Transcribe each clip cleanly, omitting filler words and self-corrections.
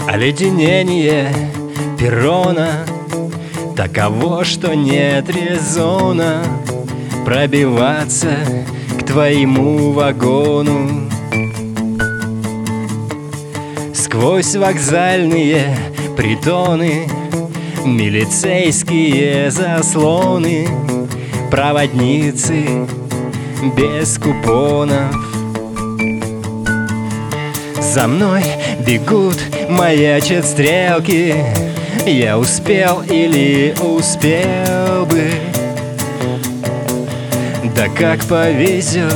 Оледенение перрона таково, что нет резона пробиваться к твоему вагону. Сквозь вокзальные притоны, милицейские заслоны, проводницы без купонов. За мной бегут, маячат стрелки. Я успел или успел бы, да как повезет.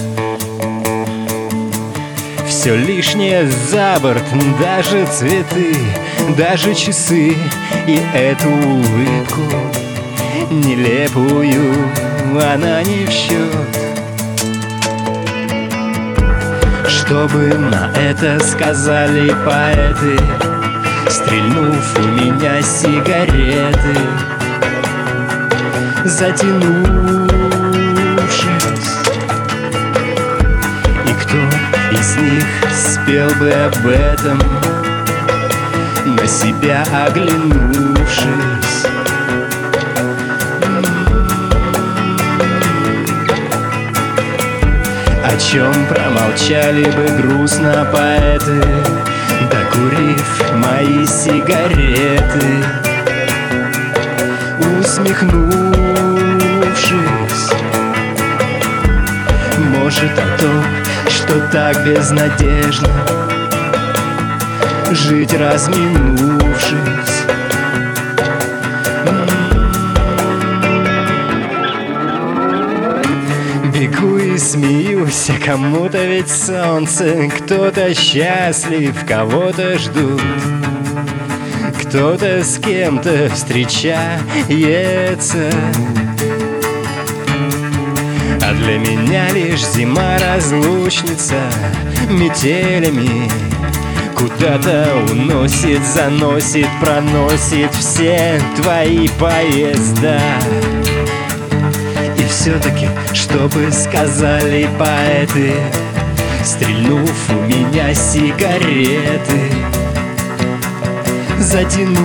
Все лишнее за борт, даже цветы, даже часы и эту улыбку нелепую, она не в счет. Что бы на это сказали поэты, стрельнув у меня сигареты, затянувшись? И кто из них спел бы об этом, на себя оглянувшись? О чем промолчали бы грустно поэты, докурив мои сигареты, усмехнувшись? Может, о том, что так безнадежно жить, разминувшись. Бегу и смеюсь, а кому-то ведь солнце, кто-то счастлив, кого-то ждут, кто-то с кем-то встречается. А для меня лишь зима разлучница метелями куда-то уносит, заносит, проносит все твои поезда. И все-таки, что бы сказали поэты, стрельнув у меня сигареты, затянувшись?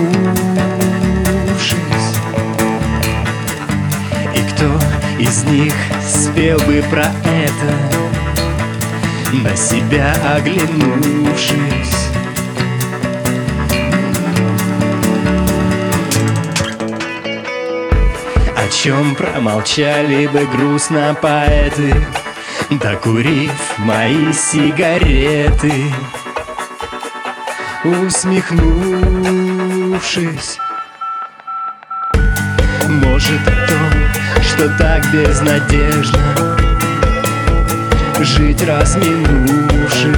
И кто из них спел бы про это, на себя оглянувшись? О чем промолчали бы грустно поэты, докурив мои сигареты, усмехнувшись? Может, о том, что так безнадежно жить, разминувшись?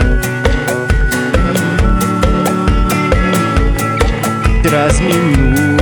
Разминувшись.